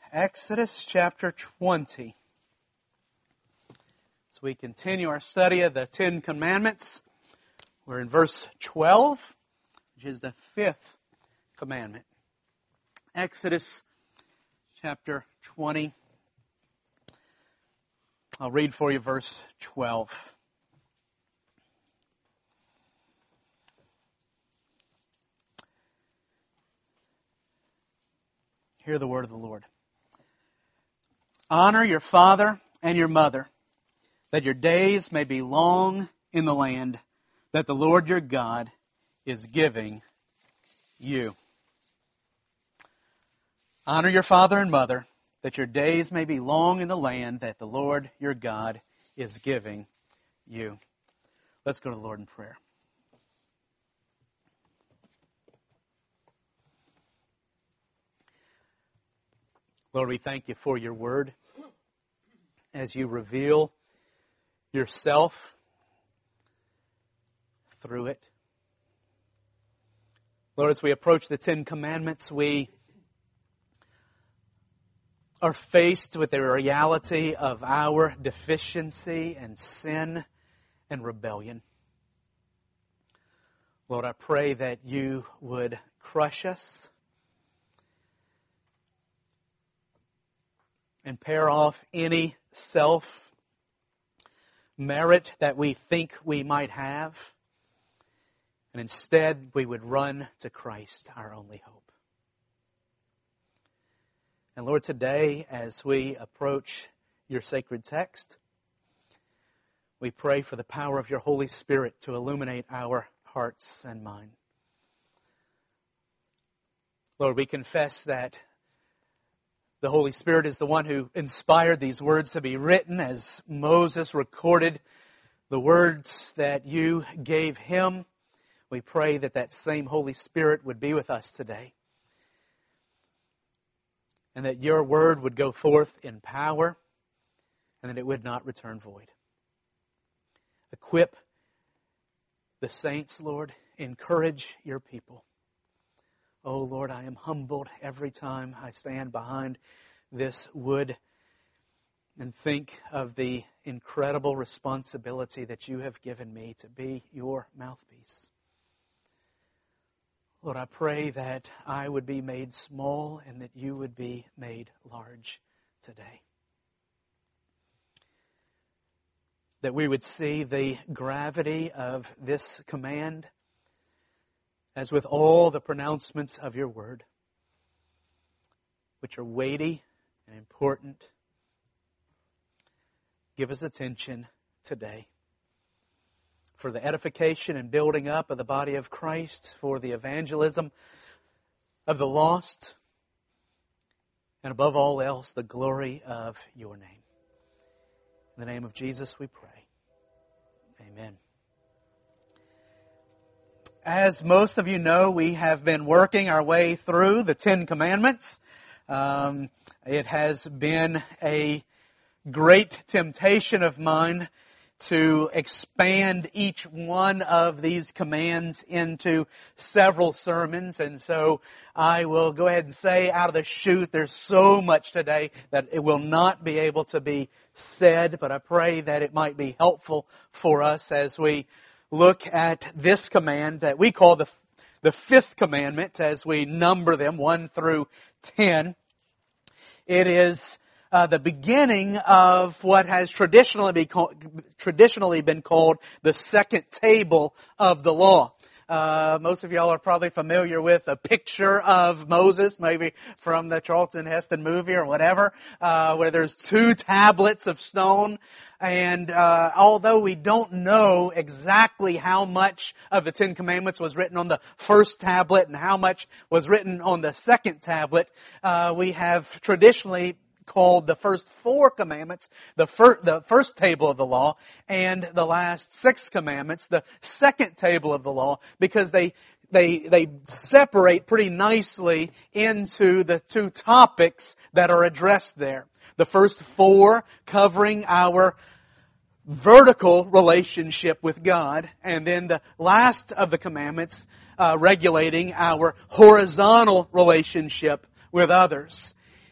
Exodus chapter 20. As we continue our study of the Ten Commandments, we're in verse 12, which is the fifth commandment. Exodus chapter 20. I'll read for you verse 12. Hear the word of the Lord. Honor your father and your mother, that your days may be long in the land that the Lord your God is giving you. Honor your father and mother, that your days may be long in the land that the Lord your God is giving you. Let's go to the Lord in prayer. Lord, we thank you for your word as you reveal yourself through it. Lord, as we approach the Ten Commandments, we are faced with the reality of our deficiency and sin and rebellion. Lord, I pray that you would crush us and pare off any self-merit that we think we might have. And instead, we would run to Christ, our only hope. And Lord, today, as we approach your sacred text, we pray for the power of your Holy Spirit to illuminate our hearts and mind. Lord, we confess that the Holy Spirit is the one who inspired these words to be written as Moses recorded the words that you gave him. We pray that that same Holy Spirit would be with us today, and that your word would go forth in power, and that it would not return void. Equip the saints, Lord. Encourage your people. Oh, Lord, I am humbled every time I stand behind this wood and think of the incredible responsibility that you have given me to be your mouthpiece. Lord, I pray that I would be made small and that you would be made large today. That we would see the gravity of this command, as with all the pronouncements of your word, which are weighty and important. Give us attention today for the edification and building up of the body of Christ, for the evangelism of the lost, and above all else, the glory of your name. In the name of Jesus we pray. Amen. As most of you know, we have been working our way through the Ten Commandments. It has been a great temptation of mine to expand each one of these commands into several sermons. And so I will go ahead and say out of the chute, there's so much today that it will not be able to be said. But I pray that it might be helpful for us as we look at this command that we call the fifth commandment as we number them 1 through 10. It is the beginning of what has traditionally been called the second table of the law. Most of y'all are probably familiar with a picture of Moses, maybe from the Charlton Heston movie or whatever, where there's 2 tablets of stone. And although we don't know exactly how much of the Ten Commandments was written on the first tablet and how much was written on the second tablet, we have traditionally called the first 4 commandments the first table of the law, and the last 6 commandments the second table of the law, because they separate pretty nicely into the 2 topics that are addressed there. The first 4 covering our vertical relationship with God, and then the last of the commandments regulating our horizontal relationship with others.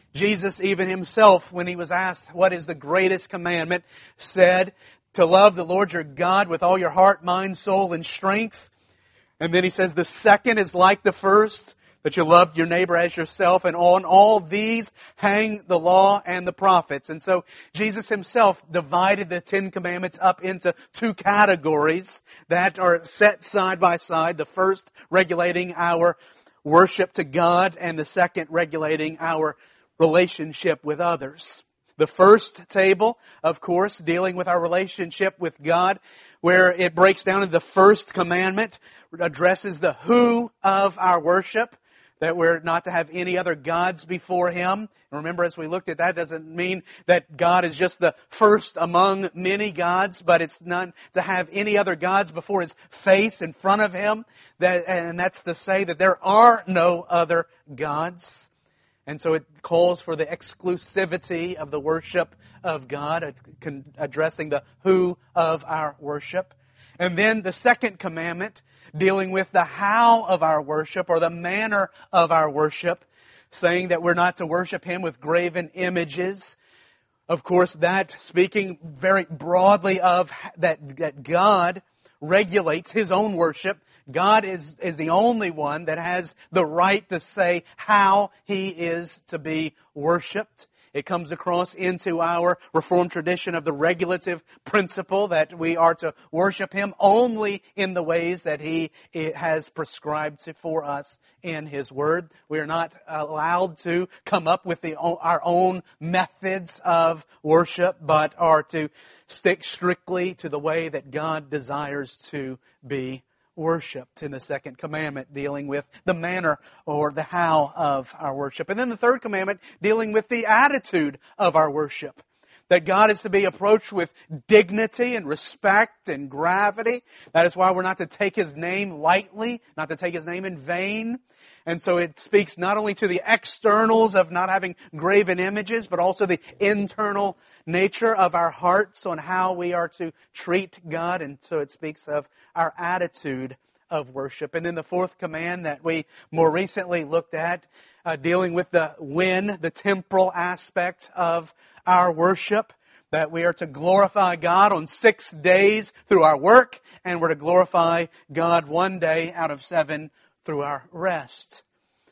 Jesus even himself, when he was asked what is the greatest commandment, said to love the Lord your God with all your heart, mind, soul, and strength. And then he says the second is like the first, that you loved your neighbor as yourself, and on all these hang the law and the prophets. And so Jesus himself divided the Ten Commandments up into two categories that are set side by side. The first regulating our worship to God, and the second regulating our relationship with others. The first table, of course, dealing with our relationship with God, where it breaks down into the first commandment, addresses the who of our worship, that we're not to have any other gods before Him. And remember, as we looked at that, doesn't mean that God is just the first among many gods, but it's not to have any other gods before His face in front of Him. And that's to say that there are no other gods. And so it calls for the exclusivity of the worship of God, addressing the who of our worship. And then the second commandment, dealing with the how of our worship, or the manner of our worship, saying that we're not to worship Him with graven images. Of course, that speaking very broadly of that God regulates His own worship. God is the only one that has the right to say how He is to be worshiped. It comes across into our Reformed tradition of the regulative principle that we are to worship Him only in the ways that He has prescribed for us in His Word. We are not allowed to come up with our own methods of worship, but are to stick strictly to the way that God desires to be worshipped in the second commandment, dealing with the manner or the how of our worship. And then the third commandment, dealing with the attitude of our worship. That God is to be approached with dignity and respect and gravity. That is why we're not to take His name lightly, not to take His name in vain. And so it speaks not only to the externals of not having graven images, but also the internal nature of our hearts on how we are to treat God. And so it speaks of our attitude of worship. And then the fourth command that we more recently looked at, dealing with the temporal aspect of our worship, that we are to glorify God on 6 days through our work, and we're to glorify God one day out of 7 through our rest.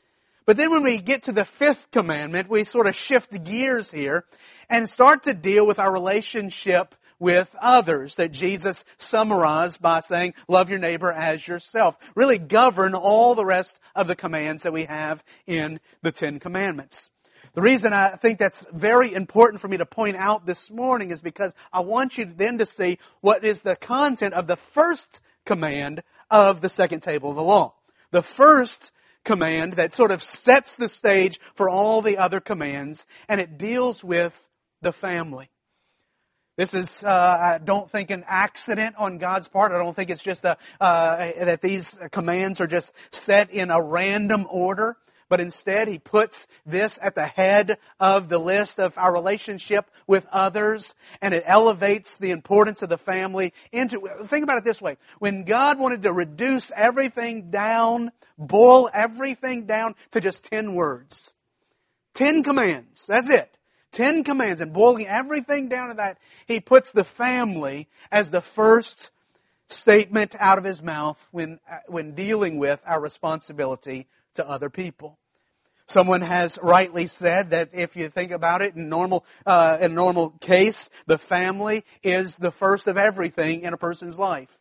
But then when we get to the fifth commandment, we sort of shift gears here and start to deal with our relationship with others, that Jesus summarized by saying, love your neighbor as yourself. Really govern all the rest of the commands that we have in the Ten Commandments. The reason I think that's very important for me to point out this morning is because I want you then to see what is the content of the first command of the second table of the law. The first command that sort of sets the stage for all the other commands, and it deals with the family. This is, I don't think, an accident on God's part. I don't think it's just that these commands are just set in a random order. But instead, He puts this at the head of the list of our relationship with others, and it elevates the importance of the family into... Think about it this way. When God wanted to reduce everything down, boil everything down to just 10 words. 10 commands. That's it. 10 commands. And boiling everything down to that, He puts the family as the first statement out of His mouth when dealing with our responsibility to other people. Someone has rightly said that if you think about it, in a normal case, the family is the first of everything in a person's life.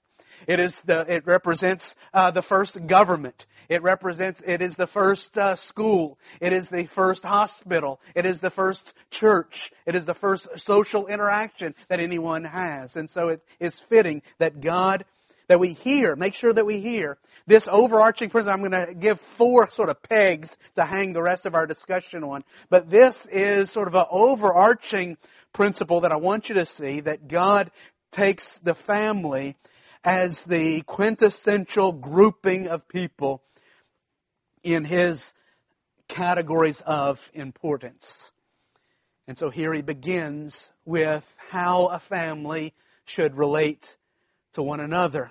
It represents the first government. It is the first school. It is the first hospital. It is the first church. It is the first social interaction that anyone has. And so it is fitting that make sure that we hear this overarching principle. I'm going to give 4 sort of pegs to hang the rest of our discussion on. But this is sort of an overarching principle that I want you to see, that God takes the family as the quintessential grouping of people in His categories of importance. And so here He begins with how a family should relate to one another.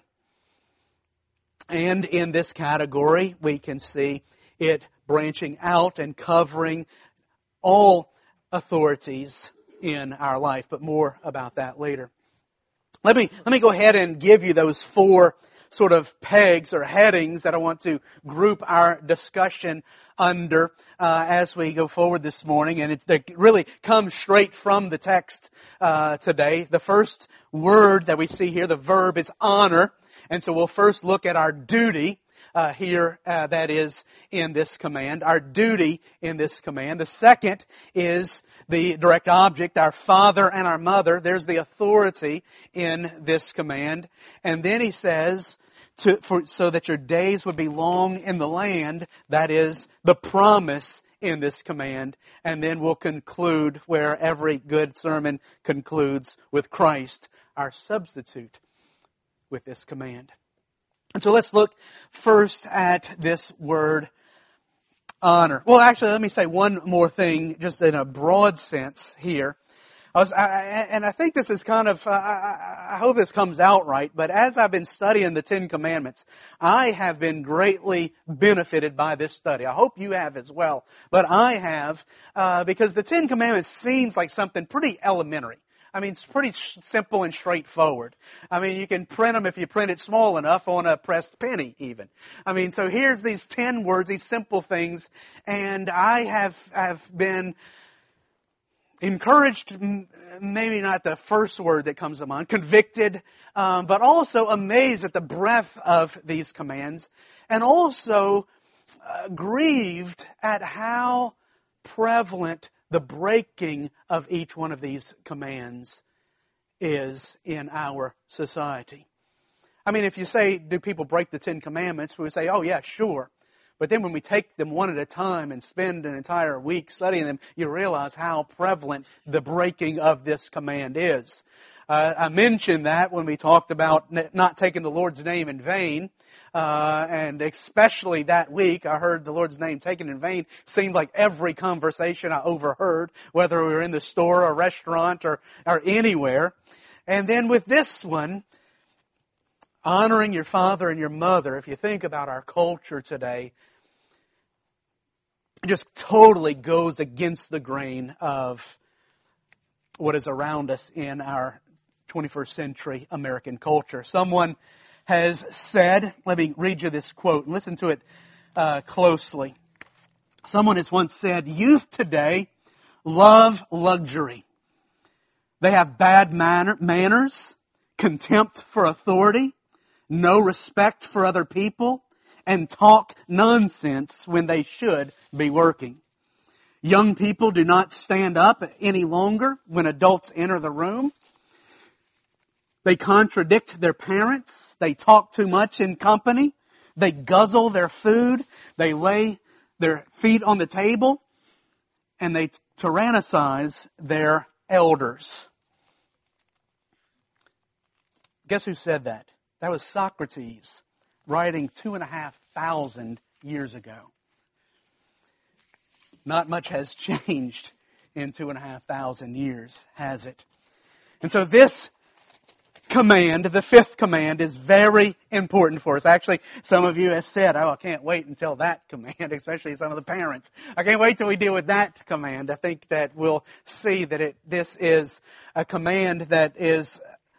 And in this category, we can see it branching out and covering all authorities in our life, but more about that later. Let me go ahead and give you those four sort of pegs or headings that I want to group our discussion under as we go forward this morning. And it really comes straight from the text today. The first word that we see here, the verb, is honor. And so we'll first look at our duty here that is in this command. Our duty in this command. The second is the direct object, our father and our mother. There's the authority in this command. And then he says, so that your days would be long in the land. That is the promise in this command. And then we'll conclude where every good sermon concludes, with Christ, our substitute, with this command. And so let's look first at this word, honor. Well, actually, let me say one more thing, just in a broad sense here. I think this is kind of, I hope this comes out right, but as I've been studying the Ten Commandments, I have been greatly benefited by this study. I hope you have as well. But I have, because the Ten Commandments seems like something pretty elementary. I mean, it's pretty simple and straightforward. I mean, you can print them if you print it small enough on a pressed penny even. I mean, so here's these 10 words, these simple things, and I have been encouraged, maybe not the first word that comes to mind, convicted, but also amazed at the breadth of these commands, and also grieved at how prevalent the breaking of each one of these commands is in our society. I mean, if you say, do people break the Ten Commandments, we would say, oh yeah, sure. But then when we take them one at a time and spend an entire week studying them, you realize how prevalent the breaking of this command is. I mentioned that when we talked about not taking the Lord's name in vain. And especially that week, I heard the Lord's name taken in vain. Seemed like every conversation I overheard, whether we were in the store or restaurant or anywhere. And then with this one, honoring your father and your mother, if you think about our culture today, it just totally goes against the grain of what is around us in our 21st century American culture. Someone has said, let me read you this quote and listen to it closely. Someone has once said, youth today love luxury. They have bad manners, contempt for authority, no respect for other people, and talk nonsense when they should be working. Young people do not stand up any longer when adults enter the room. They contradict their parents. They talk too much in company. They guzzle their food. They lay their feet on the table. And they tyrannize their elders. Guess who said that? That was Socrates, writing 2,500 years ago. Not much has changed in 2,500 years, has it? And so this command, the fifth command, is very important for us. Actually, some of you have said, oh, I can't wait until that command, especially some of the parents. I can't wait till we deal with that command. I think that we'll see that this is a command that is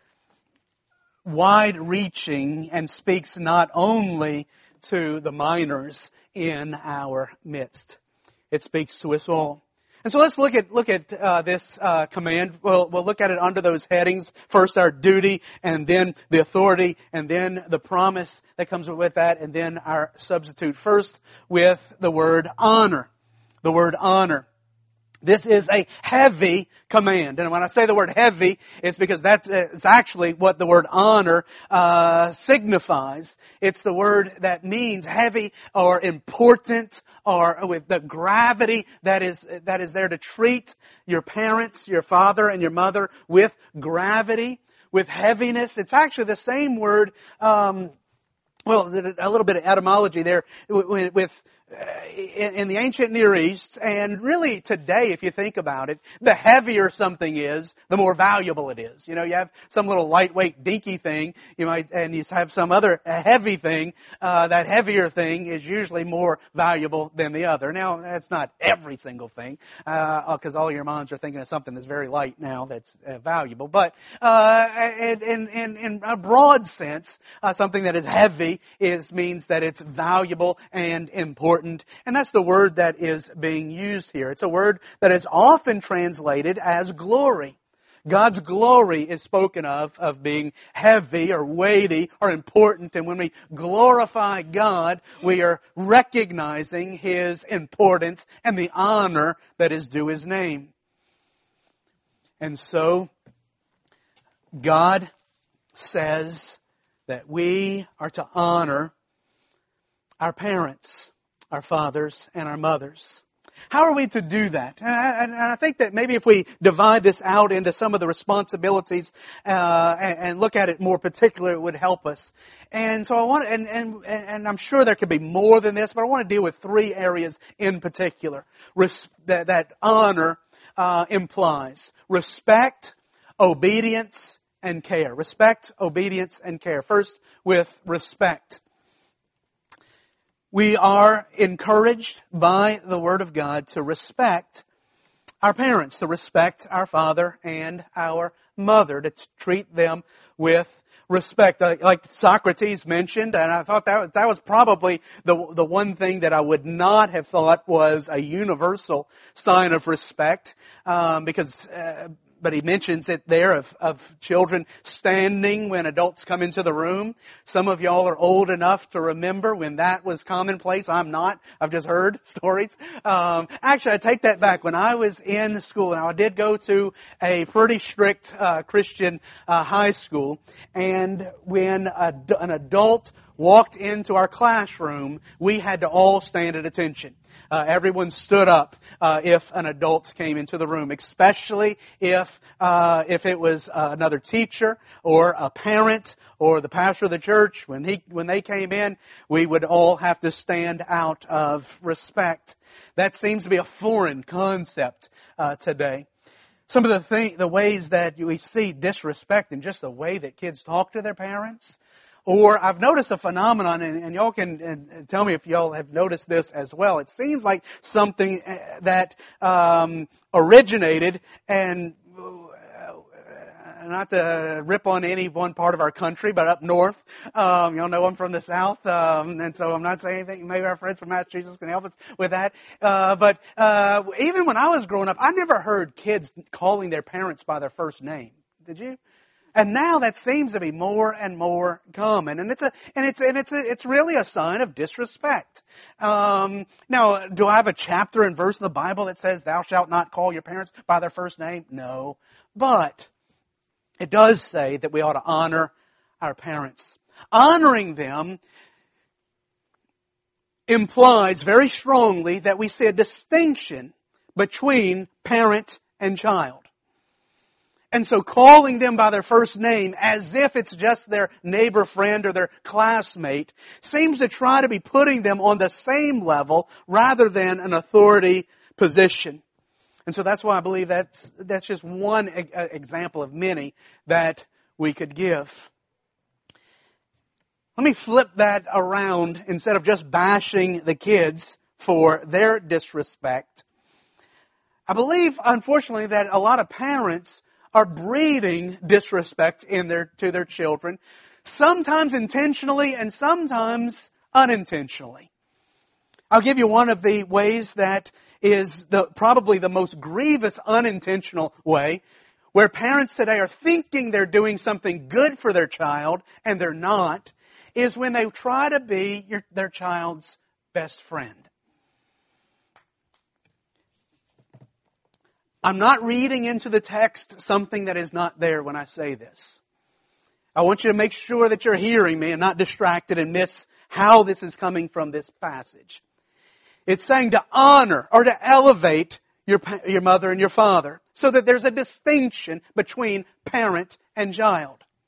wide-reaching and speaks not only to the minors in our midst. It speaks to us all. And so let's look at this command. We'll look at it under those headings. First, our duty, and then the authority, and then the promise that comes with that, and then our substitute. First, with the word honor. The word honor. This is a heavy command. And when I say the word heavy, it's because it's actually what the word honor signifies. It's the word that means heavy or important, or with the gravity that is there to treat your parents, your father and your mother with gravity, with heaviness. It's actually the same word, a little bit of etymology there with in the ancient Near East, and really today, if you think about it, the heavier something is, the more valuable it is. You have some little lightweight, dinky thing, and you have some other heavy thing. That heavier thing is usually more valuable than the other. Now, that's not every single thing, because all your moms are thinking of something that's very light now that's valuable. But in a broad sense, something that is heavy means that it's valuable and important. And that's the word that is being used here. It's a word that is often translated as glory. God's glory is spoken of being heavy or weighty or important. And when we glorify God, we are recognizing His importance and the honor that is due His name. And so, God says that we are to honor our parents, our fathers, and our mothers. How are we to do that? And I think that maybe if we divide this out into some of the responsibilities and look at it more particularly, it would help us. And so I want, and I'm sure there could be more than this, but I want to deal with three areas in particular that honor implies: respect, obedience, and care. Respect, obedience, and care. First, with respect. We are encouraged by the Word of God to respect our parents, to respect our father and our mother, to treat them with respect. Like Socrates mentioned, and I thought that was probably the one thing that I would not have thought was a universal sign of respect, but he mentions it there of children standing when adults come into the room. Some of y'all are old enough to remember when that was commonplace. I'm not. I've just heard stories. Actually, I take that back. When I was in school, and I did go to a pretty strict Christian high school, and when an adult walked into our classroom, we had to all stand at attention. Everyone stood up if an adult came into the room, especially if it was another teacher or a parent or the pastor of the church. When they came in, we would all have to stand out of respect. That seems to be a foreign concept today. Some of the ways that we see disrespect in just the way that kids talk to their parents. Or I've noticed a phenomenon, and y'all can tell me if y'all have noticed this as well. It seems like something that originated, and not to rip on any one part of our country, but up north. Y'all know I'm from the South, and so I'm not saying anything. Maybe our friends from Massachusetts can help us with that. But even when I was growing up, I never heard kids calling their parents by their first name. Did you? And now that seems to be more and more common, and it's really a sign of disrespect. Now, do I have a chapter and verse in the Bible that says "Thou shalt not call your parents by their first name"? No, but it does say that we ought to honor our parents. Honoring them implies very strongly that we see a distinction between parent and child. And so calling them by their first name as if it's just their neighbor friend or their classmate seems to try to be putting them on the same level rather than an authority position. And so that's why I believe that's just one example of many that we could give. Let me flip that around. Instead of just bashing the kids for their disrespect, I believe, unfortunately, that a lot of parents are breeding disrespect to their children, sometimes intentionally and sometimes unintentionally. I'll give you one of the ways that is probably the most grievous unintentional way, where parents today are thinking they're doing something good for their child and they're not, is when they try to be their child's best friend. I'm not reading into the text something that is not there when I say this. I want you to make sure that you're hearing me and not distracted and miss how this is coming from this passage. It's saying to honor or to elevate your mother and your father so that there's a distinction between parent and child.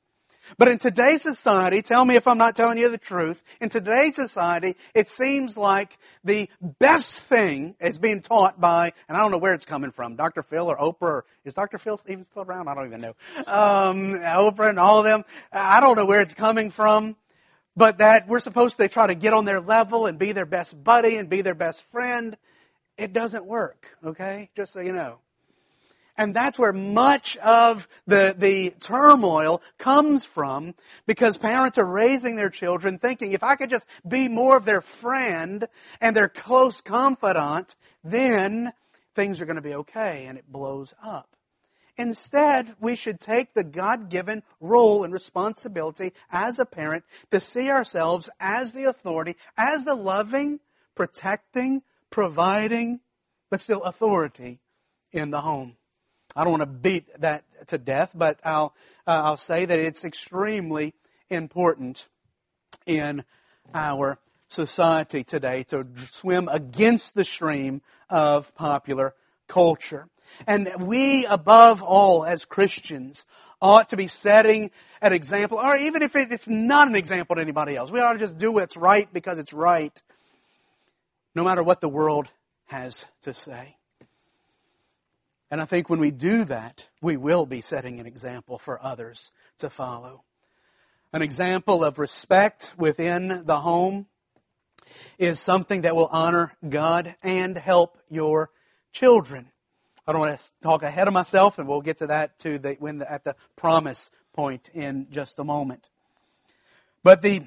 But in today's society, tell me if I'm not telling you the truth, in today's society, it seems like the best thing is being taught by, and I don't know where it's coming from, Dr. Phil or Oprah, or is Dr. Phil even still around? I don't even know. Oprah and all of them. I don't know where it's coming from, but that we're supposed to try to get on their level and be their best buddy and be their best friend. It doesn't work, okay? Just so you know. And that's where much of the turmoil comes from, because parents are raising their children thinking, if I could just be more of their friend and their close confidant, then things are going to be okay, and it blows up. Instead, we should take the God-given role and responsibility as a parent to see ourselves as the authority, as the loving, protecting, providing, but still authority in the home. I don't want to beat that to death, but I'll say that it's extremely important in our society today to swim against the stream of popular culture. And we, above all, as Christians, ought to be setting an example, or even if it's not an example to anybody else, we ought to just do what's right because it's right, no matter what the world has to say. And I think when we do that, we will be setting an example for others to follow. An example of respect within the home is something that will honor God and help your children. I don't want to talk ahead of myself, and we'll get to that at the promise point in just a moment. But the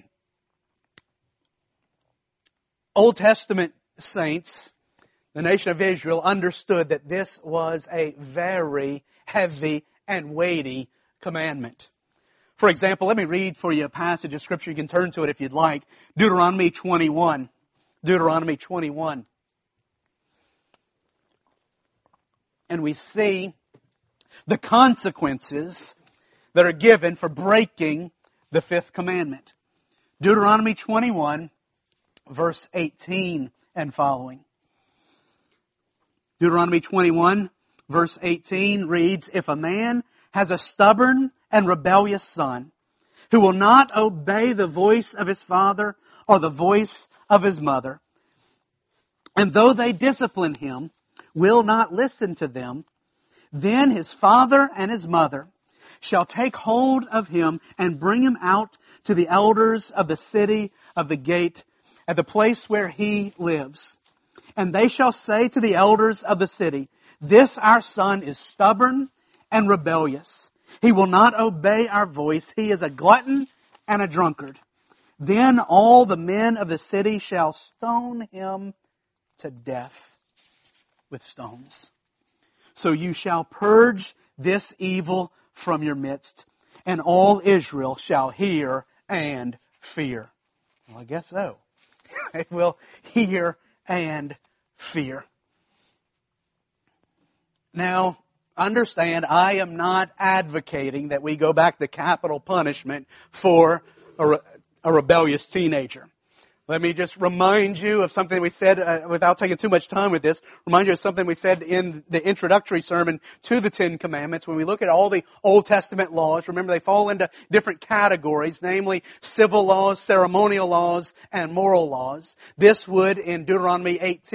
Old Testament saints, the nation of Israel, understood that this was a very heavy and weighty commandment. For example, let me read for you a passage of Scripture. You can turn to it if you'd like. Deuteronomy 21. Deuteronomy 21. And we see the consequences that are given for breaking the fifth commandment. Deuteronomy 21, verse 18 and following. Deuteronomy 21, verse 18 reads, "If a man has a stubborn and rebellious son, who will not obey the voice of his father or the voice of his mother, and though they discipline him, will not listen to them, then his father and his mother shall take hold of him and bring him out to the elders of the city of the gate at the place where he lives. And they shall say to the elders of the city, this our son is stubborn and rebellious. He will not obey our voice. He is a glutton and a drunkard. Then all the men of the city shall stone him to death with stones. So you shall purge this evil from your midst, and all Israel shall hear and fear." Well, I guess so. They will hear and fear. Now, understand, I am not advocating that we go back to capital punishment for a rebellious teenager. Let me just remind you of something we said, without taking too much time with this, remind you of something we said in the introductory sermon to the Ten Commandments. When we look at all the Old Testament laws, remember they fall into different categories, namely civil laws, ceremonial laws, and moral laws. This would, in Deuteronomy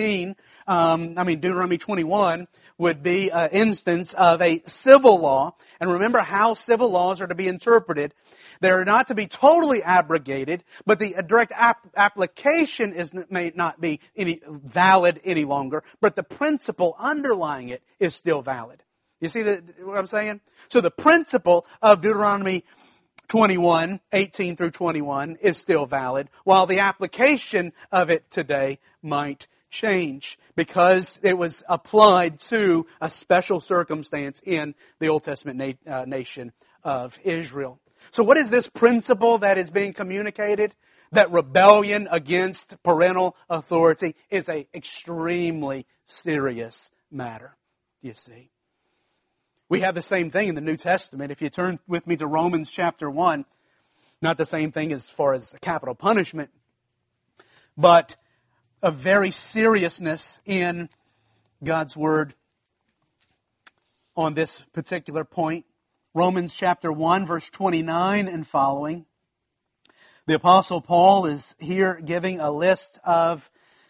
21, would be an instance of a civil law. And remember how civil laws are to be interpreted. They're not to be totally abrogated, but the direct application may not be valid any longer, but the principle underlying it is still valid. You see what I'm saying? So the principle of Deuteronomy 21, 18 through 21 is still valid, while the application of it today might change because it was applied to a special circumstance in the Old Testament nation of Israel. So what is this principle that is being communicated? That rebellion against parental authority is an extremely serious matter, you see. We have the same thing in the New Testament. If you turn with me to Romans chapter 1, not the same thing as far as capital punishment, but a very seriousness in God's Word on this particular point. Romans chapter 1, verse 29 and following. The Apostle Paul is here giving a list of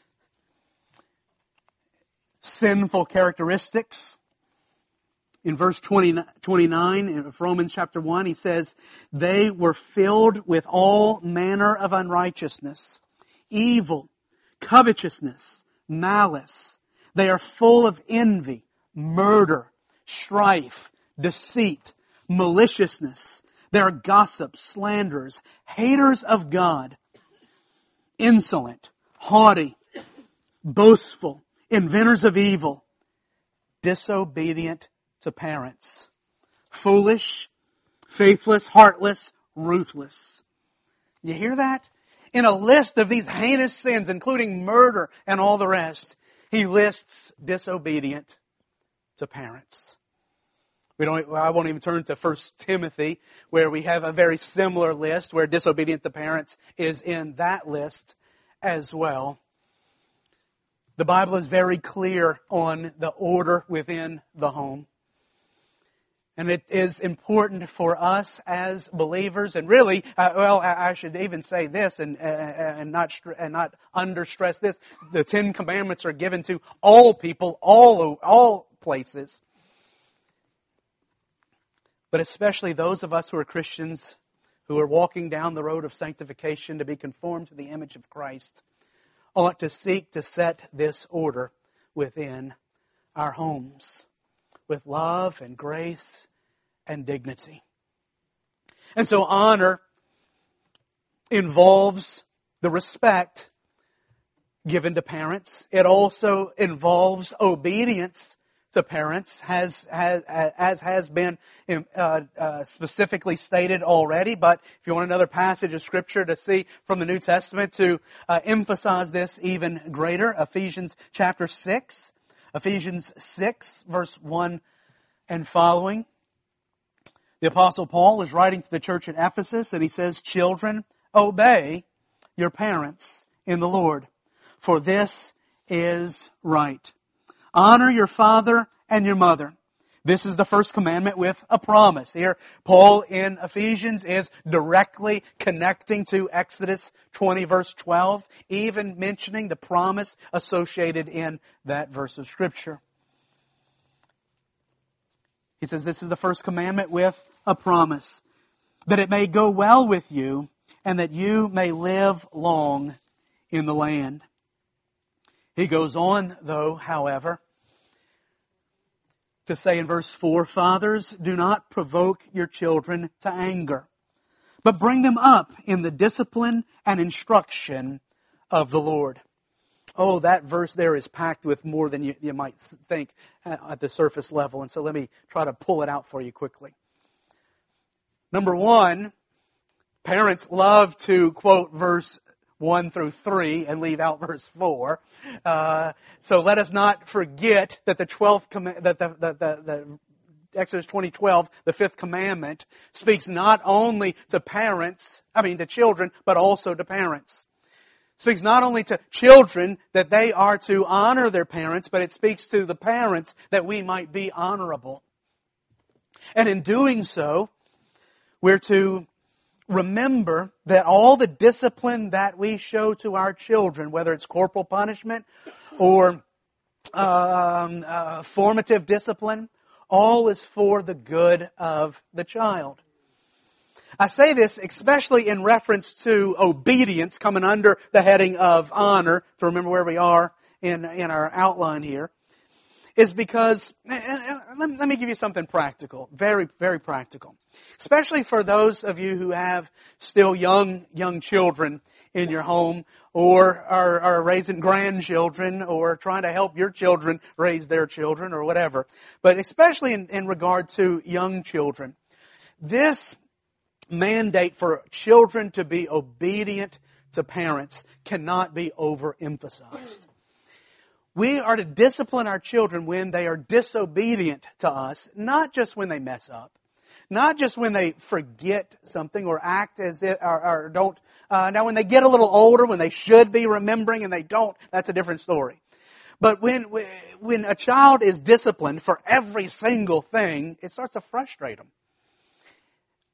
sinful characteristics. In verse 29 of Romans chapter 1, he says, "They were filled with all manner of unrighteousness, evil, covetousness, malice. They are full of envy, murder, strife, deceit, maliciousness. They are gossips, slanderers, haters of God, insolent, haughty, boastful, inventors of evil, disobedient to parents, foolish, faithless, heartless, ruthless." You hear that? In a list of these heinous sins, including murder and all the rest, he lists disobedient to parents. I won't even turn to 1 Timothy, where we have a very similar list, where disobedient to parents is in that list as well. The Bible is very clear on the order within the home. And it is important for us as believers, and really, I should even say this and not understress this. The Ten Commandments are given to all people, all places. But especially those of us who are Christians, who are walking down the road of sanctification to be conformed to the image of Christ, ought to seek to set this order within our homes with love and grace and dignity. And so honor involves the respect given to parents. It also involves obedience to parents, as has been specifically stated already. But if you want another passage of Scripture to see from the New Testament to emphasize this even greater, Ephesians chapter 6. Ephesians 6, verse 1 and following. The Apostle Paul is writing to the church at Ephesus, and he says, "Children, obey your parents in the Lord, for this is right. Honor your father and your mother. This is the first commandment with a promise." Here, Paul in Ephesians is directly connecting to Exodus 20, verse 12, even mentioning the promise associated in that verse of Scripture. He says, this is the first commandment with a promise, that it may go well with you, and that you may live long in the land. He goes on, though, however, to say in verse 4, "Fathers, do not provoke your children to anger, but bring them up in the discipline and instruction of the Lord." Oh, that verse there is packed with more than you might think at the surface level. And so let me try to pull it out for you quickly. Number one, parents love to quote verse 1 through 3 and leave out verse 4. So let us not forget that the 12th the Exodus 20:12, the 5th commandment, speaks not only to to children, but also to parents. It speaks not only to children that they are to honor their parents, but it speaks to the parents that we might be honorable. And in doing so, we're to remember that all the discipline that we show to our children, whether it's corporal punishment or formative discipline, all is for the good of the child. I say this especially in reference to obedience, coming under the heading of honor, to remember where we are in our outline here, is because, let me give you something practical, very, very practical. Especially for those of you who have still young children in your home, or are raising grandchildren, or trying to help your children raise their children, or whatever. But especially in regard to young children, this mandate for children to be obedient to parents cannot be overemphasized. We are to discipline our children when they are disobedient to us, not just when they mess up, not just when they forget something or act as if, or don't. Now, when they get a little older, when they should be remembering and they don't, that's a different story. But when a child is disciplined for every single thing, it starts to frustrate them.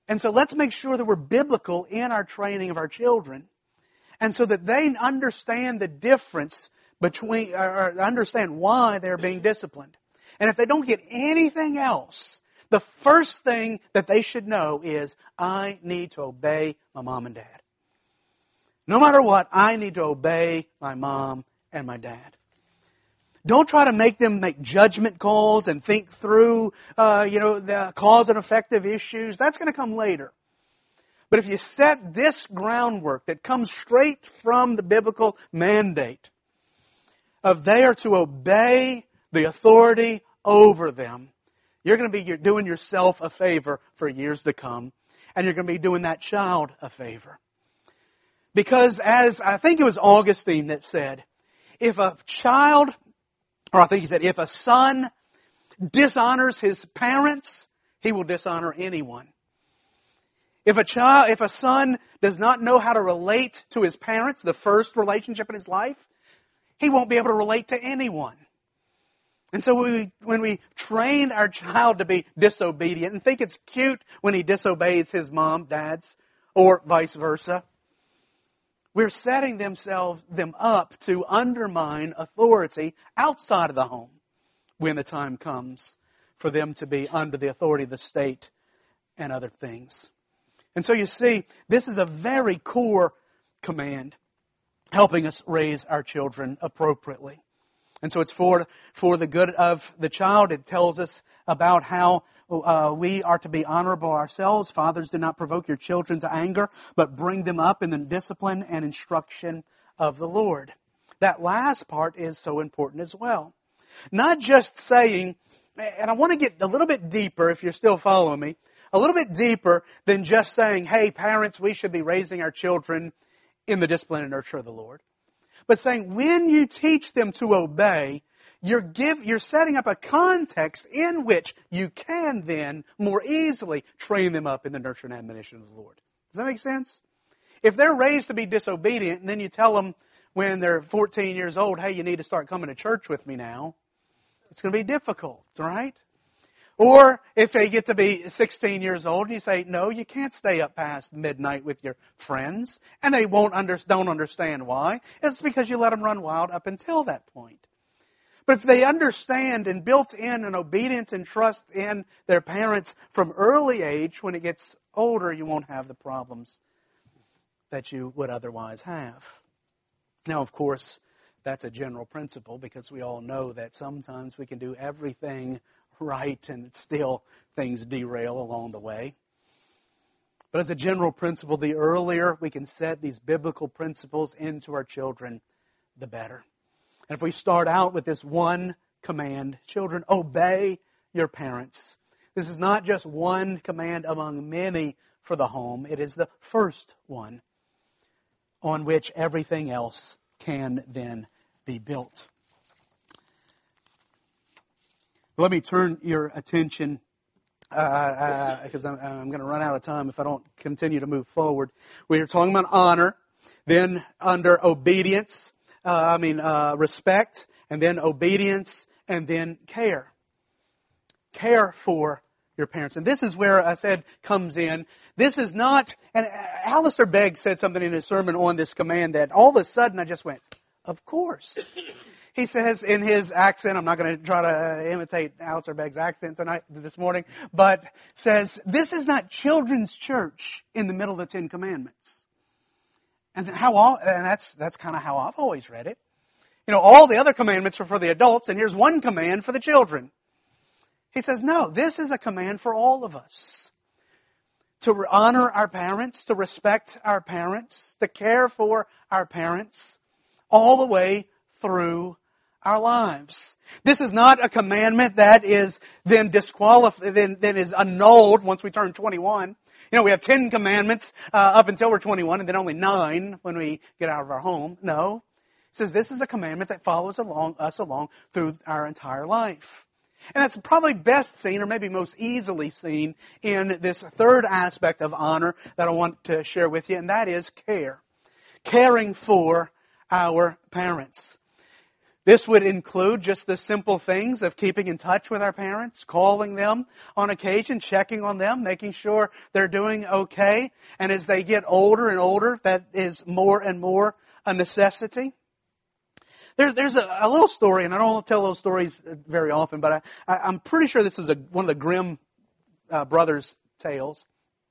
And so let's make sure that we're biblical in our training of our children, and so that they understand the difference between, or understand why they're being disciplined. And if they don't get anything else, the first thing that they should know is, I need to obey my mom and dad. No matter what, I need to obey my mom and my dad. Don't try to make them make judgment calls and think through, the cause and effect of issues. That's going to come later. But if you set this groundwork that comes straight from the biblical mandate of they are to obey the authority over them, you're going to be doing yourself a favor for years to come. And you're going to be doing that child a favor. Because as I think it was Augustine that said, if a child, or I think he said, if a son dishonors his parents, he will dishonor anyone. If a son does not know how to relate to his parents, the first relationship in his life, he won't be able to relate to anyone. And so when we train our child to be disobedient and think it's cute when he disobeys his mom, dad's, or vice versa, we're setting them up to undermine authority outside of the home when the time comes for them to be under the authority of the state and other things. And so you see, this is a very core command, helping us raise our children appropriately. And so it's for the good of the child. It tells us about how we are to be honorable ourselves. Fathers, do not provoke your children to anger, but bring them up in the discipline and instruction of the Lord. That last part is so important as well. Not just saying, and I want to get a little bit deeper if you're still following me, a little bit deeper than just saying, hey, parents, we should be raising our children in the discipline and nurture of the Lord. But saying when you teach them to obey, you're setting up a context in which you can then more easily train them up in the nurture and admonition of the Lord. Does that make sense? If they're raised to be disobedient and then you tell them when they're 14 years old, hey, you need to start coming to church with me now, it's going to be difficult, right? Or if they get to be 16 years old and you say, no, you can't stay up past midnight with your friends, and they don't understand why, it's because you let them run wild up until that point. But if they understand and built in an obedience and trust in their parents from early age, when it gets older, you won't have the problems that you would otherwise have. Now, of course, that's a general principle because we all know that sometimes we can do everything right and still things derail along the way. But as a general principle, the earlier we can set these biblical principles into our children, the better. And if we start out with this one command, children, obey your parents. This is not just one command among many for the home. It is the first one on which everything else can then be built. Let me turn your attention, because I'm going to run out of time if I don't continue to move forward. We are talking about honor, then under obedience, respect, and then obedience, and then care. Care for your parents. And this is where I said comes in. This is not, and Alistair Begg said something in his sermon on this command that all of a sudden I just went, of course. He says in his accent, I'm not going to try to imitate Alistair Begg's accent this morning, but says, this is not children's church in the middle of the Ten Commandments. And that's kind of how I've always read it. You know, all the other commandments are for the adults, and here's one command for the children. He says, no, this is a command for all of us. To honor our parents, to respect our parents, to care for our parents, all the way through our lives. This is not a commandment that is then disqualified, then is annulled once we turn 21. You know, we have 10 commandments up until we're 21, and then only 9 when we get out of our home. No. It says this is a commandment that follows us along through our entire life. And that's probably best seen, or maybe most easily seen, in this third aspect of honor that I want to share with you, and that is care. Caring for our parents. This would include just the simple things of keeping in touch with our parents, calling them on occasion, checking on them, making sure they're doing okay. And as they get older and older, that is more and more a necessity. There's a little story, and I don't tell those stories very often, but I'm pretty sure this is one of the Grimm brothers' tales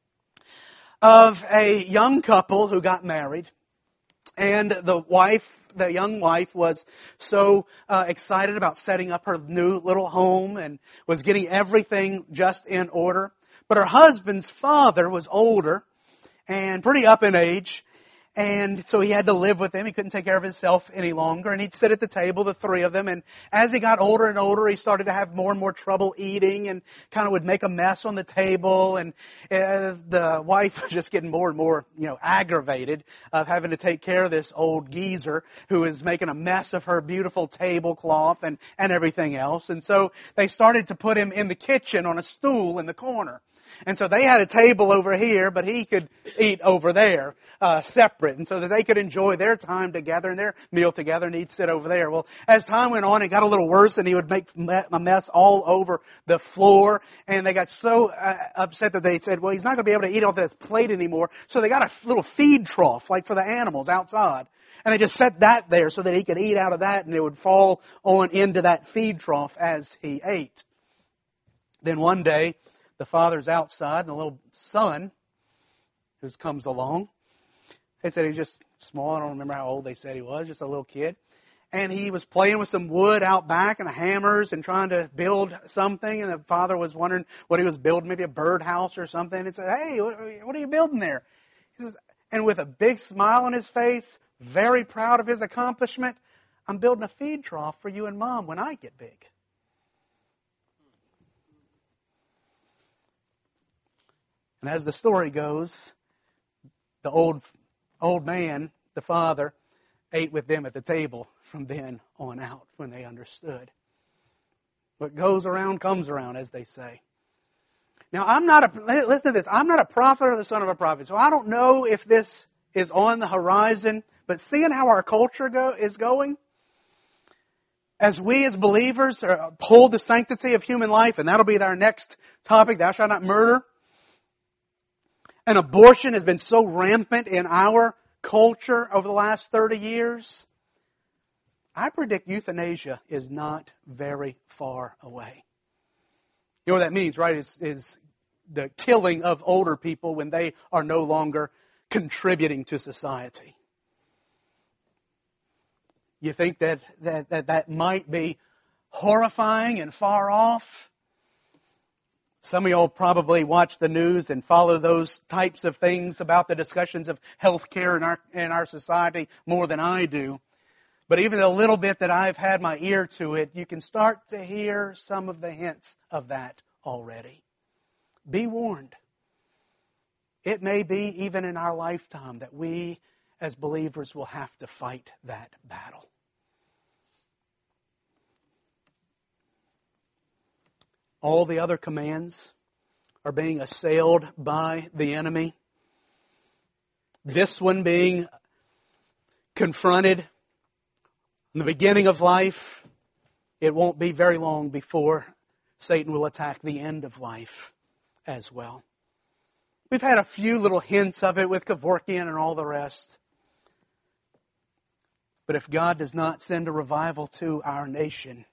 of a young couple who got married. And the young wife was so excited about setting up her new little home and was getting everything just in order. But her husband's father was older and pretty up in age. And so he had to live with him. He couldn't take care of himself any longer. And he'd sit at the table, the three of them. And as he got older and older, he started to have more and more trouble eating and kind of would make a mess on the table. And the wife was just getting more and more, aggravated of having to take care of this old geezer who is making a mess of her beautiful tablecloth and everything else. And so they started to put him in the kitchen on a stool in the corner. And so they had a table over here, but he could eat over there, separate. And so that they could enjoy their time together and their meal together, and he'd sit over there. Well, as time went on, it got a little worse, and he would make a mess all over the floor. And they got so upset that they said, well, he's not going to be able to eat off this plate anymore. So they got a little feed trough, like for the animals outside. And they just set that there so that he could eat out of that, and it would fall on into that feed trough as he ate. Then one day, the father's outside, and the little son who comes along, they said he's just small. I don't remember how old they said he was, just a little kid. And he was playing with some wood out back and hammers and trying to build something. And the father was wondering what he was building, maybe a birdhouse or something. And said, hey, what are you building there? He says, and with a big smile on his face, very proud of his accomplishment, I'm building a feed trough for you and Mom when I get big. And as the story goes, the old man, the father, ate with them at the table from then on out when they understood. What goes around comes around, as they say. Now, listen to this, I'm not a prophet or the son of a prophet, so I don't know if this is on the horizon, but seeing how our culture is going, as we as believers uphold the sanctity of human life, and that'll be our next topic, thou shalt not murder. And abortion has been so rampant in our culture over the last 30 years. I predict euthanasia is not very far away. You know what that means, right? Is the killing of older people when they are no longer contributing to society. You think that might be horrifying and far off? Some of y'all probably watch the news and follow those types of things about the discussions of health care in our society more than I do. But even a little bit that I've had my ear to it, you can start to hear some of the hints of that already. Be warned. It may be even in our lifetime that we as believers will have to fight that battle. All the other commands are being assailed by the enemy. This one being confronted in the beginning of life. It won't be very long before Satan will attack the end of life as well. We've had a few little hints of it with Kevorkian and all the rest. But if God does not send a revival to our nation,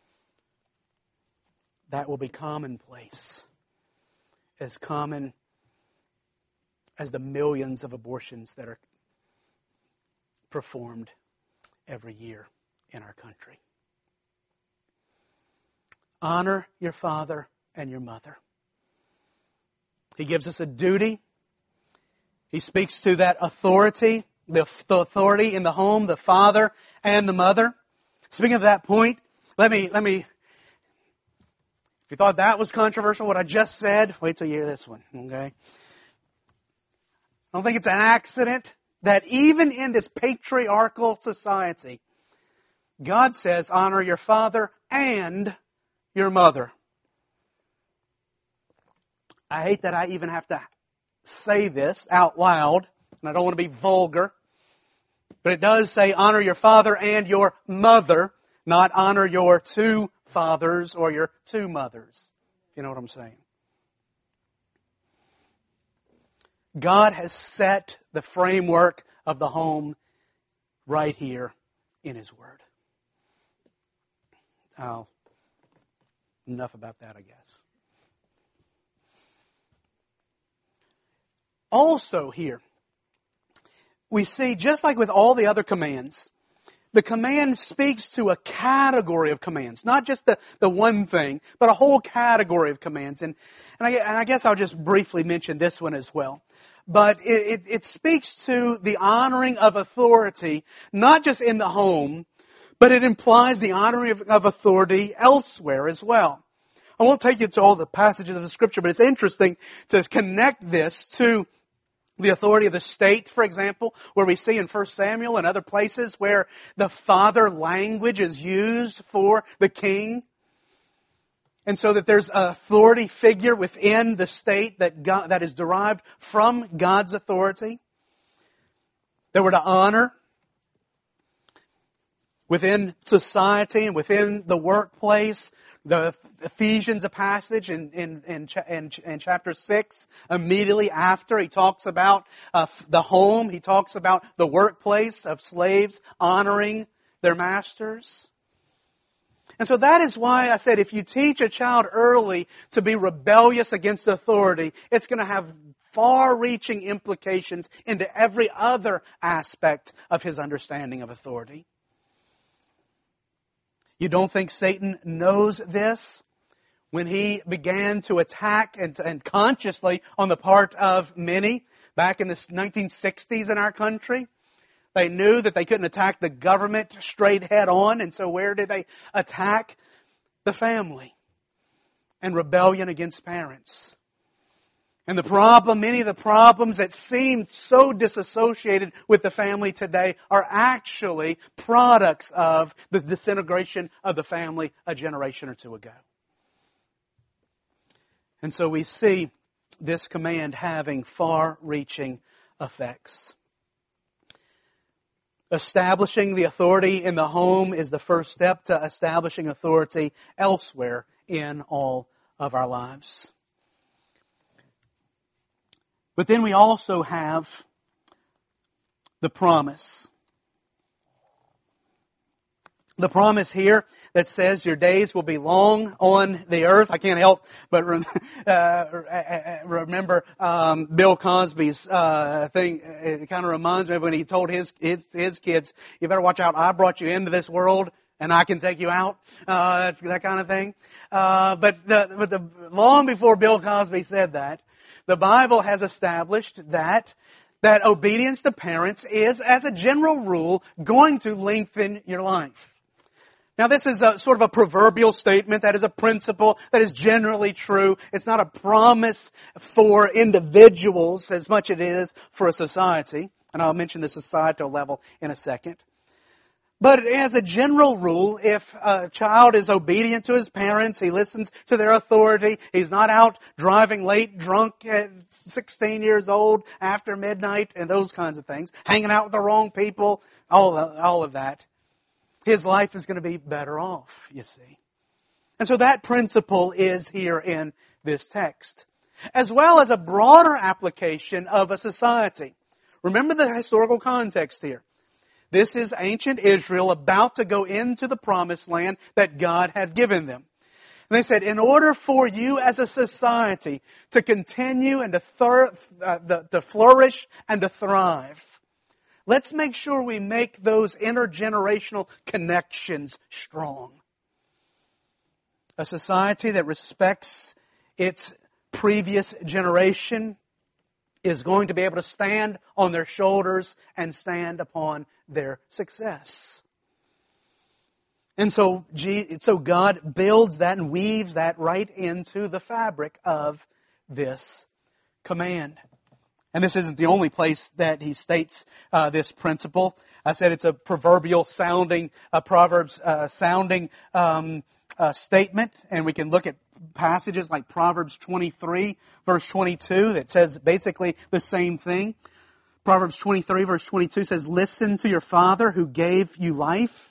that will be commonplace, as common as the millions of abortions that are performed every year in our country. Honor your father and your mother. He gives us a duty. He speaks to that authority, the authority in the home, the father and the mother. Speaking of that point, let me. If you thought that was controversial, what I just said, wait till you hear this one, okay? I don't think it's an accident that even in this patriarchal society, God says, honor your father and your mother. I hate that I even have to say this out loud, and I don't want to be vulgar, but it does say honor your father and your mother. Not honor your two fathers or your two mothers. You know what I'm saying? God has set the framework of the home right here in His Word. Oh, enough about that, I guess. Also here, we see, just like with all the other commands, the command speaks to a category of commands. Not just the one thing, but a whole category of commands. And I guess I'll just briefly mention this one as well. But it speaks to the honoring of authority, not just in the home, but it implies the honoring of authority elsewhere as well. I won't take you to all the passages of the Scripture, but it's interesting to connect this to the authority of the state, for example, where we see in 1 Samuel and other places where the father language is used for the king. And so that there's an authority figure within the state that is derived from God's authority that we're to honor within society and within the workplace. The Ephesians, a passage in chapter 6, immediately after he talks about the home, he talks about the workplace of slaves honoring their masters. And so that is why I said if you teach a child early to be rebellious against authority, it's going to have far-reaching implications into every other aspect of his understanding of authority. You don't think Satan knows this? When he began to attack and consciously on the part of many back in the 1960s in our country, they knew that they couldn't attack the government straight head on, and so where did they attack? The family and rebellion against parents. And the problem, many of the problems that seem so disassociated with the family today are actually products of the disintegration of the family a generation or two ago. And so we see this command having far-reaching effects. Establishing the authority in the home is the first step to establishing authority elsewhere in all of our lives. But then we also have the promise. The promise here that says your days will be long on the earth. I can't help but remember Bill Cosby's thing. It kind of reminds me of when he told his kids, "You better watch out. I brought you into this world, and I can take you out." That's that kind of thing. But long before Bill Cosby said that, the Bible has established that obedience to parents is, as a general rule, going to lengthen your life. Now, this is a sort of a proverbial statement. That is a principle that is generally true. It's not a promise for individuals as much as it is for a society. And I'll mention the societal level in a second. But as a general rule, if a child is obedient to his parents, he listens to their authority, he's not out driving late, drunk at 16 years old after midnight and those kinds of things, hanging out with the wrong people, all of that, his life is going to be better off, you see. And so that principle is here in this text, as well as a broader application of a society. Remember the historical context here. This is ancient Israel about to go into the promised land that God had given them. And they said, in order for you as a society to continue and to flourish and to thrive, let's make sure we make those intergenerational connections strong. A society that respects its previous generation is going to be able to stand on their shoulders and stand upon their success. And so God builds that and weaves that right into the fabric of this command. And this isn't the only place that he states this principle. I said it's a proverbial sounding, Proverbs sounding statement, and we can look at passages like Proverbs 23, verse 22, that says basically the same thing. Proverbs 23, verse 22 says, "Listen to your father who gave you life,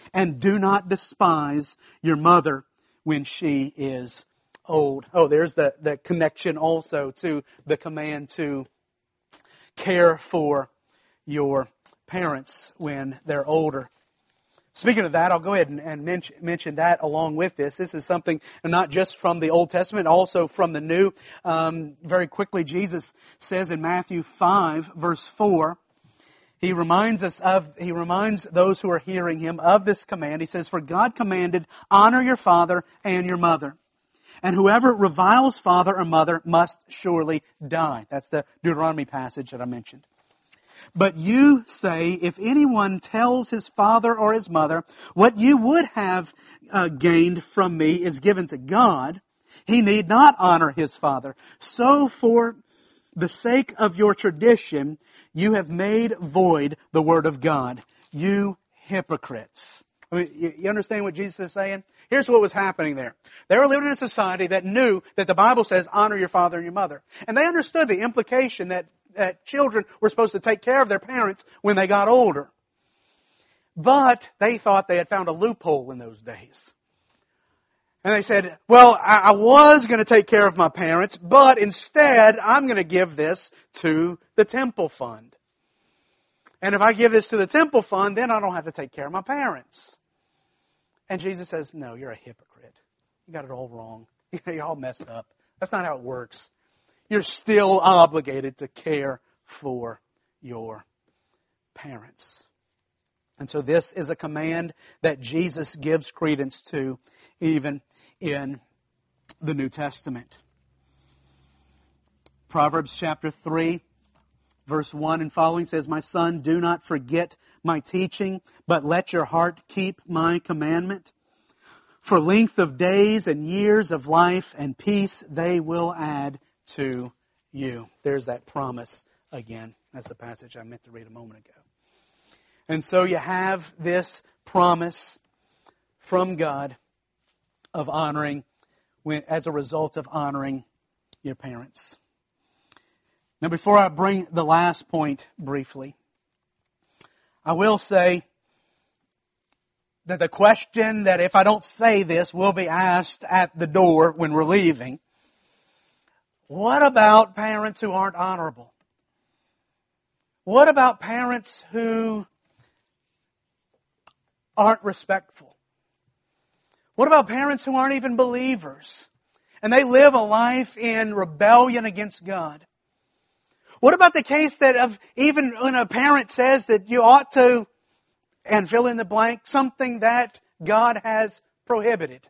And do not despise your mother when she is old. Oh, there's the connection also to the command to care for your parents when they're older. Speaking of that, I'll go ahead and mention that along with this. This is something not just from the Old Testament, also from the New. Very quickly, Jesus says in Matthew 5, verse 4, He reminds those who are hearing Him of this command. He says, "For God commanded, honor your father and your mother. And whoever reviles father or mother must surely die." That's the Deuteronomy passage that I mentioned. "But you say, if anyone tells his father or his mother, what you would have gained from me is given to God, he need not honor his father. So for the sake of your tradition, you have made void the word of God. You hypocrites." I mean, you understand what Jesus is saying? Here's what was happening there. They were living in a society that knew that the Bible says, honor your father and your mother. And they understood the implication that children were supposed to take care of their parents when they got older. But they thought they had found a loophole in those days. And they said, well, I was going to take care of my parents, but instead I'm going to give this to the temple fund. And if I give this to the temple fund, then I don't have to take care of my parents. And Jesus says, no, you're a hypocrite. You got it all wrong. You're all messed up. That's not how it works. You're still obligated to care for your parents. And so this is a command that Jesus gives credence to even in the New Testament. Proverbs chapter 3, verse 1 and following says, "My son, do not forget my teaching, but let your heart keep my commandment. For length of days and years of life and peace they will add to you." There's that promise again. That's the passage I meant to read a moment ago. And so you have this promise from God of honoring, as a result of honoring your parents. Now, before I bring the last point briefly, I will say that the question that if I don't say this will be asked at the door when we're leaving: what about parents who aren't honorable? What about parents who aren't respectful? What about parents who aren't even believers and they live a life in rebellion against God? What about the case that of even when a parent says that you ought to, and fill in the blank, something that God has prohibited?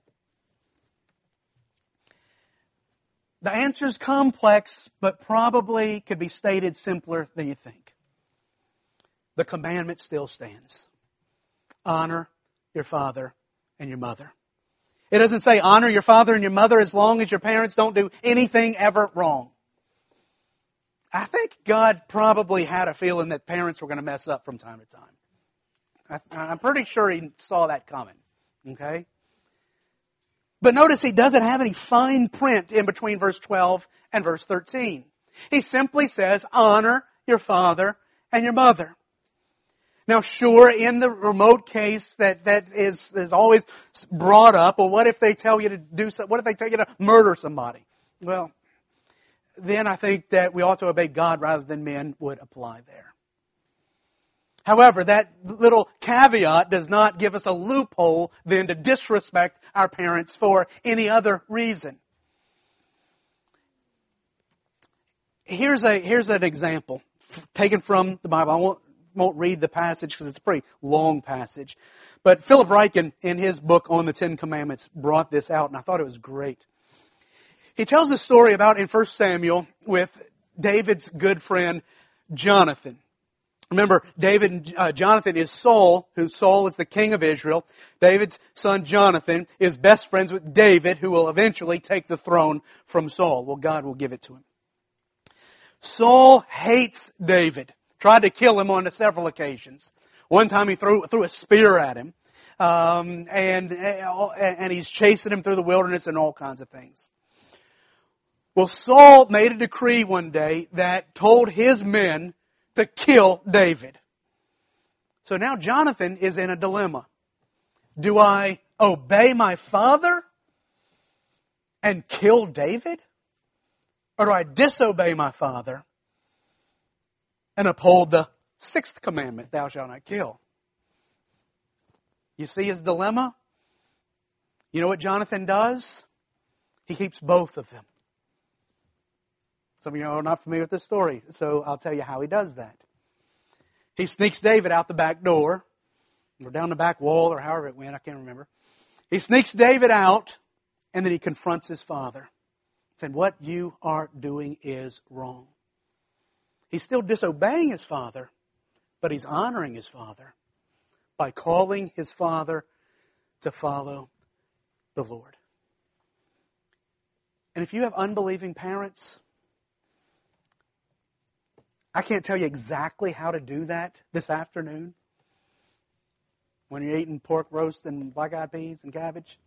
The answer is complex, but probably could be stated simpler than you think. The commandment still stands. Honor your father and your mother. It doesn't say honor your father and your mother as long as your parents don't do anything ever wrong. I think God probably had a feeling that parents were going to mess up from time to time. I'm pretty sure He saw that coming. Okay? But notice He doesn't have any fine print in between verse 12 and verse 13. He simply says, honor your father and your mother. Now, sure, in the remote case that is always brought up, well, what if they tell you to do something? What if they tell you to murder somebody? Well, then I think that we ought to obey God rather than men would apply there. However, that little caveat does not give us a loophole then to disrespect our parents for any other reason. Here's an example taken from the Bible. I won't read the passage because it's a pretty long passage. But Philip Ryken, in his book on the Ten Commandments, brought this out, and I thought it was great. He tells a story about in 1 Samuel with David's good friend Jonathan. Remember, Jonathan is Saul, Saul is the king of Israel. David's son Jonathan is best friends with David, who will eventually take the throne from Saul. Well, God will give it to him. Saul hates David. Tried to kill him on several occasions. One time he threw a spear at him, and he's chasing him through the wilderness and all kinds of things. Well, Saul made a decree one day that told his men to kill David. So now Jonathan is in a dilemma. Do I obey my father and kill David? Or do I disobey my father and uphold the sixth commandment, thou shalt not kill? You see his dilemma? You know what Jonathan does? He keeps both of them. Some of you are not familiar with this story, so I'll tell you how he does that. He sneaks David out the back door, or down the back wall, or however it went, I can't remember. He sneaks David out, and then he confronts his father, saying, what you are doing is wrong. He's still disobeying his father, but he's honoring his father by calling his father to follow the Lord. And if you have unbelieving parents, I can't tell you exactly how to do that this afternoon when you're eating pork roast and black-eyed peas and cabbage.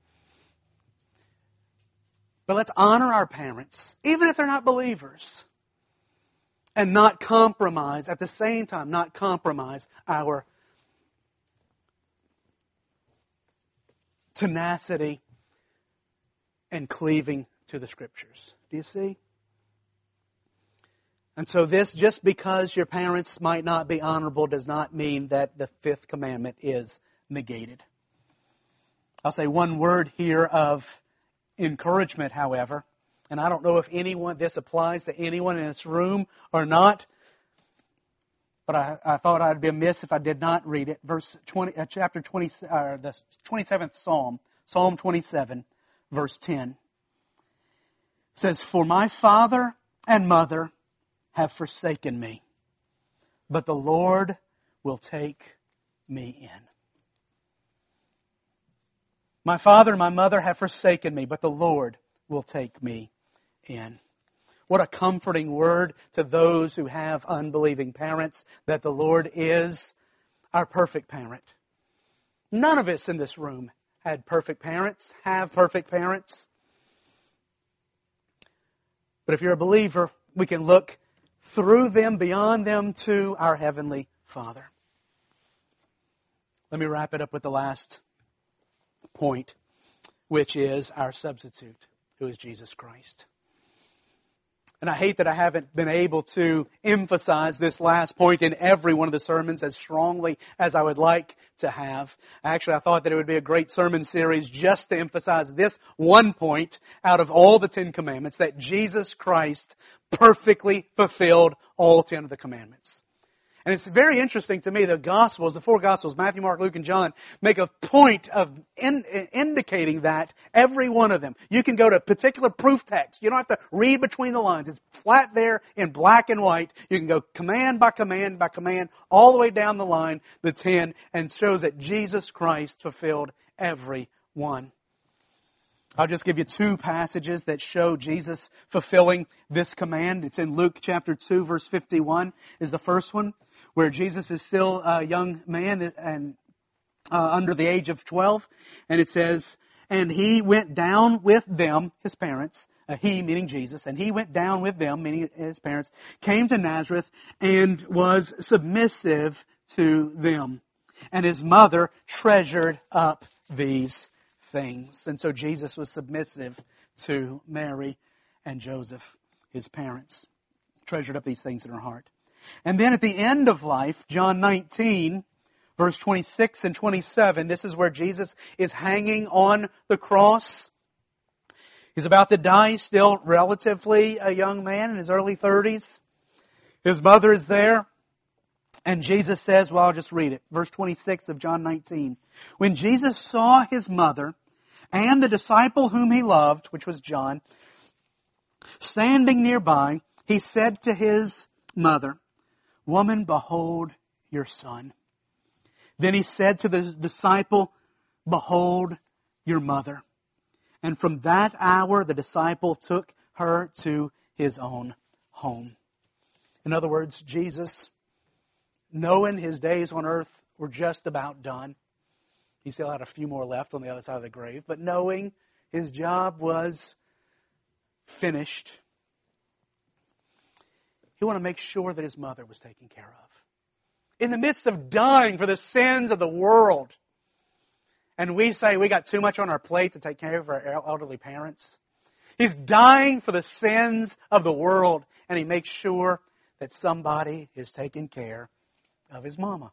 But let's honor our parents, even if they're not believers, and not compromise, at the same time, not compromise our tenacity and cleaving to the Scriptures. Do you see? And so this, just because your parents might not be honorable, does not mean that the fifth commandment is negated. I'll say one word here of encouragement, however, and I don't know if this applies to anyone in this room or not, but I thought I'd be amiss if I did not read it. Chapter 20, the 27th Psalm, Psalm 27, verse 10, says, "For my father and mother have forsaken me, but the Lord will take me in." My father and my mother have forsaken me, but the Lord will take me in. What a comforting word to those who have unbelieving parents, that the Lord is our perfect parent. None of us in this room had perfect parents, have perfect parents. But if you're a believer, we can look through them, beyond them, to our Heavenly Father. Let me wrap it up with the last point, which is our substitute, who is Jesus Christ. And I hate that I haven't been able to emphasize this last point in every one of the sermons as strongly as I would like to have. Actually, I thought that it would be a great sermon series just to emphasize this one point out of all the 10 commandments, that Jesus Christ perfectly fulfilled all 10 of the commandments. And it's very interesting to me, the Gospels, the 4 Gospels, Matthew, Mark, Luke, and John, make a point of indicating that, every one of them. You can go to particular proof text. You don't have to read between the lines. It's flat there in black and white. You can go command by command by command, all the way down the line, the 10, and shows that Jesus Christ fulfilled every one. I'll just give you 2 passages that show Jesus fulfilling this command. It's in Luke chapter 2, verse 51 is the first one, where Jesus is still a young man and under the age of 12. And it says, "And he went down with them," his parents, he meaning Jesus, "and he went down with them," meaning his parents, "came to Nazareth and was submissive to them. And his mother treasured up these things." And so Jesus was submissive to Mary and Joseph, his parents. Treasured up these things in her heart. And then at the end of life, John 19, verse 26 and 27, this is where Jesus is hanging on the cross. He's about to die, still relatively a young man in his early 30s. His mother is there. And Jesus says, well, I'll just read it. Verse 26 of John 19. "When Jesus saw his mother and the disciple whom he loved," which was John, "standing nearby, he said to his mother, 'Woman, behold your son.' Then he said to the disciple, 'Behold your mother.' And from that hour, the disciple took her to his own home." In other words, Jesus, knowing his days on earth were just about done, he still had a few more left on the other side of the grave, but knowing his job was finished, he wanted to make sure that his mother was taken care of. In the midst of dying for the sins of the world, And we say we got too much on our plate to take care of our elderly parents. He's dying for the sins of the world, and He makes sure that somebody is taking care of His mama.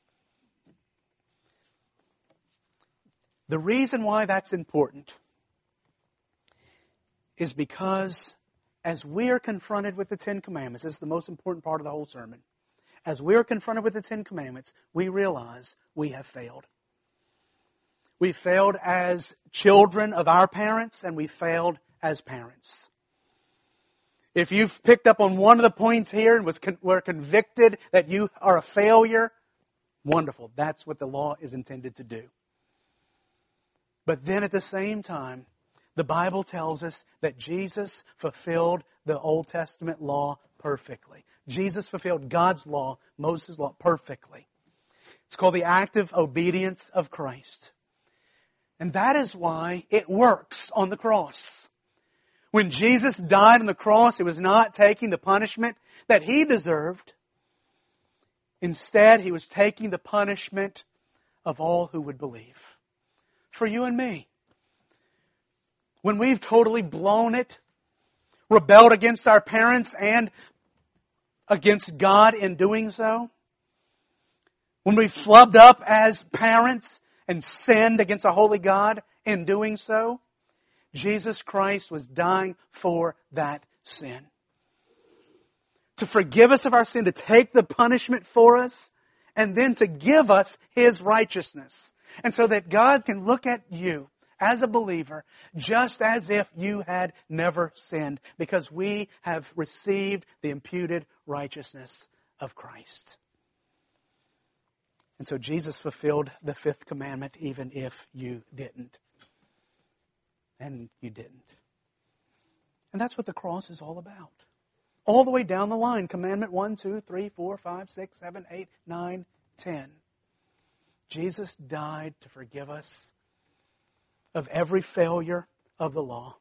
The reason why that's important is because as we are confronted with the Ten Commandments, this is the most important part of the whole sermon. As we are confronted with the Ten Commandments, we realize we have failed. We failed as children of our parents, and we failed as parents. If you've picked up on one of the points here and were convicted that you are a failure, wonderful. That's what the law is intended to do. But then at the same time, the Bible tells us that Jesus fulfilled the Old Testament law perfectly. Jesus fulfilled God's law, Moses' law, perfectly. It's called the active obedience of Christ. And that is why it works on the cross. When Jesus died on the cross, He was not taking the punishment that He deserved. Instead, He was taking the punishment of all who would believe. For you and me. When we've totally blown it, rebelled against our parents and against God in doing so, when we flubbed up as parents and sinned against a holy God in doing so, Jesus Christ was dying for that sin. To forgive us of our sin, to take the punishment for us, and then to give us His righteousness. And so that God can look at you as a believer just as if you had never sinned, because we have received the imputed righteousness of Christ. And so Jesus fulfilled the fifth commandment even if you didn't. And you didn't. And that's what the cross is all about. All the way down the line. Commandment 1, 2, 3, 4, 5, 6, 7, 8, 9, 10. Jesus died to forgive us of every failure of the law.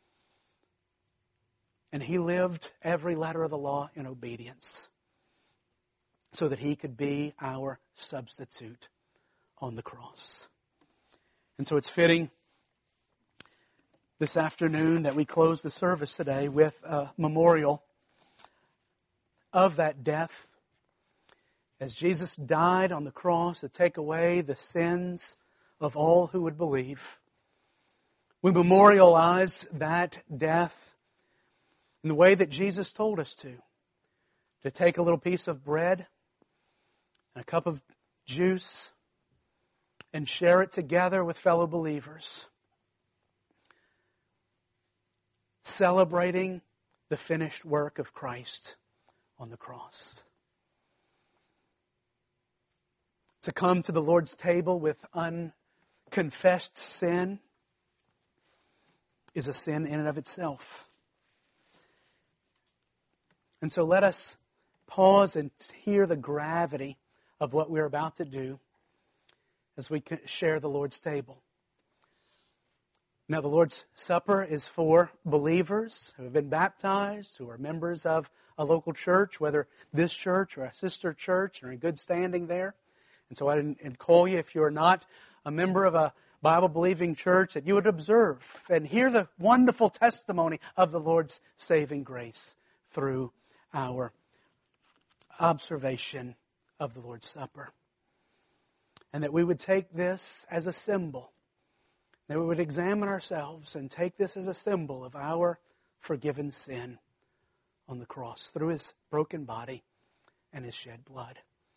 And He lived every letter of the law in obedience so that He could be our substitute on the cross. And so it's fitting this afternoon that we close the service today with a memorial of that death. As Jesus died on the cross to take away the sins of all who would believe, we memorialize that death in the way that Jesus told us to take a little piece of bread and a cup of juice and share it together with fellow believers, celebrating the finished work of Christ on the cross. To come to the Lord's table with unconfessed sin is a sin in and of itself. And so let us pause and hear the gravity of what we're about to do as we share the Lord's table. Now, the Lord's Supper is for believers who have been baptized, who are members of a local church, whether this church or a sister church, or in good standing there. And so I'd call you, if you're not a member of a Bible-believing church, that you would observe and hear the wonderful testimony of the Lord's saving grace through our observation of the Lord's Supper. And that we would take this as a symbol. That we would examine ourselves and take this as a symbol of our forgiven sin on the cross through His broken body and His shed blood.